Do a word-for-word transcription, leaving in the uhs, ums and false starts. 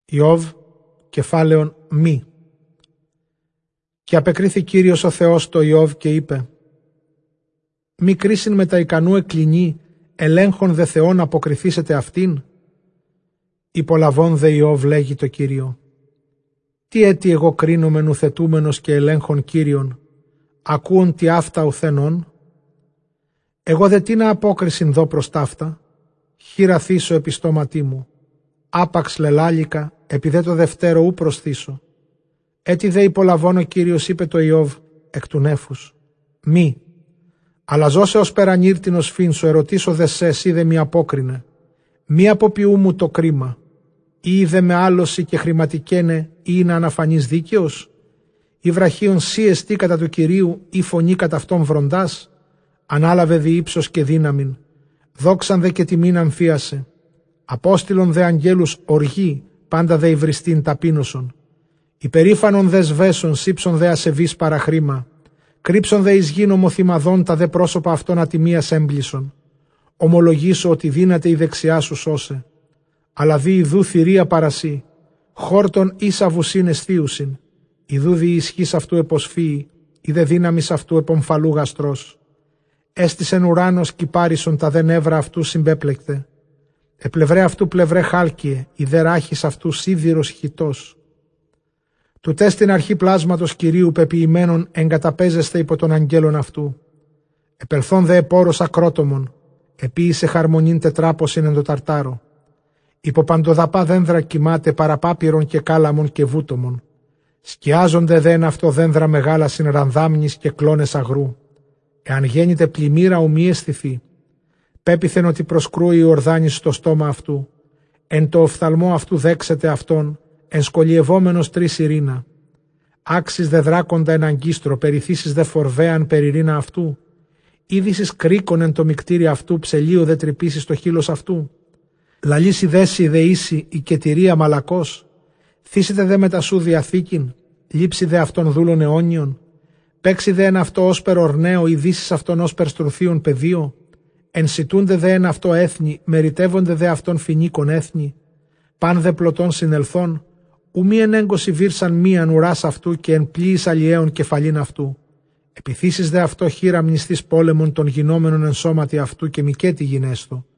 Ιώβ, κεφάλαιον μη. Και απεκρίθη Κύριος ο Θεός το Ιώβ και είπε: μη κρίσιν με τα ικανού εκκληνή, ελέγχον δε Θεόν αποκριθήσετε αυτήν. Υπολαβών δε Ιώβ λέγει το Κύριο: τι έτι εγώ κρίνομεν ουθετούμενος και ελέγχον Κύριον, ακούον τι αυτά ουθενών. Εγώ δε τι να απόκρισιν δω προς ταύτα, χείρα θύσω επί στόματί μου, άπαξ λελάλικα, επί δε το δευτέρο ου προσθήσω. Έτι δε υπολαβών ο Κύριος είπε το Ιώβ εκ του νέφους: μη, αλλά ζώσε ως περανύρτινος φύνσου, ερωτήσω δε σε, εσύ δε μη απόκρινε. Μη αποποιού μου το κρίμα, ή δε με άλωση και χρηματικένε, ή είναι αναφανής δίκαιος. Ή βραχίον σύ εστί κατά του Κυρίου, ή φωνή κατά αυτόν βροντάς. Ανάλαβε δι ύψος και δύναμην, δόξαν δε και τιμήν αμφίασε. Απόστηλον δε αγγέλους οργή, πάντα δε υβριστήν ταπείνωσον. Υπερήφανον δε σβέσον, σύψον δε ασεβής παραχρήμα. Κρύψον δε εις γήν ομοθυμαδών, τα δε πρόσωπα αυτών ατιμίας έμπλησον. Ομολογήσω ότι δύναται η δεξιά σου σώσε. Αλλά δι ιδού θηρία παρασύ, χόρτον ίσα βουσίν αισθίουσιν. Ιδού δι ισχύς αυτού εποσφύει, ή δε δύναμις αυτού επομφαλού γαστρός. Έστησεν ουράνος κυπάρισον, τα δε νεύρα αυτού συμπέπλεκτε. Επλευρέ αυτού πλευρέ χάλκιε, η δε ράχης αυτού σίδηρος χιτός. Του τες την αρχή πλάσματος Κυρίου πεποιημένων εγκαταπέζεστε υπό των αγγέλων αυτού. Επελθόν δε επόρος ακρότομον, επίησε χαρμονήν τετράποσιν εν το ταρτάρο. Υπό παντοδαπά δένδρα κοιμάται παραπάπυρον και κάλαμον και βούτομον. Σκιάζονται δε εν αυτό δένδρα μεγάλα συνρανδάμνης και κλώνες αγρού. Εάν γέννηται πλημμύρα ουμή αισθηθεί. Πέπιθεν ότι προσκρούει η ορδάνης στο στόμα αυτού. Εν το οφθαλμό αυτού δέξεται αυτόν, εν σκολιευόμενος τρεις ειρήνα. Άξις δε δράκοντα εν αγκίστρο, περιθύσεις δε φορβέαν περιρήνα αυτού. Είδησης κρίκον εν το μικτήρι αυτού, ψελίου δε τρυπήσεις το χείλος αυτού. Λαλήσει δέσει δε ίση η κετηρία μαλακός. Θύσετε δε μετα σου διαθήκην, λείψει δε αυτόν δούλων αιώνιον. Παίξει δε εν αυτό όσπερ ορναίο, ειδήσεις αυτόν όσπερ στρουθίων πεδίο. Ενσιτούνται δε εν αυτό έθνη, μεριτεύονται δε αυτόν φινίκων έθνη. Παν δε πλωτών συνελθών, ου μη εν έγκωση βήρσαν μίαν ουράς αυτού και εν πλοίης αλλιέων κεφαλήν αυτού. Επιθύσεις δε αυτό χείρα μνηστής πόλεμων των γινόμενων εν σώματι αυτού και μικέτη γινέστο.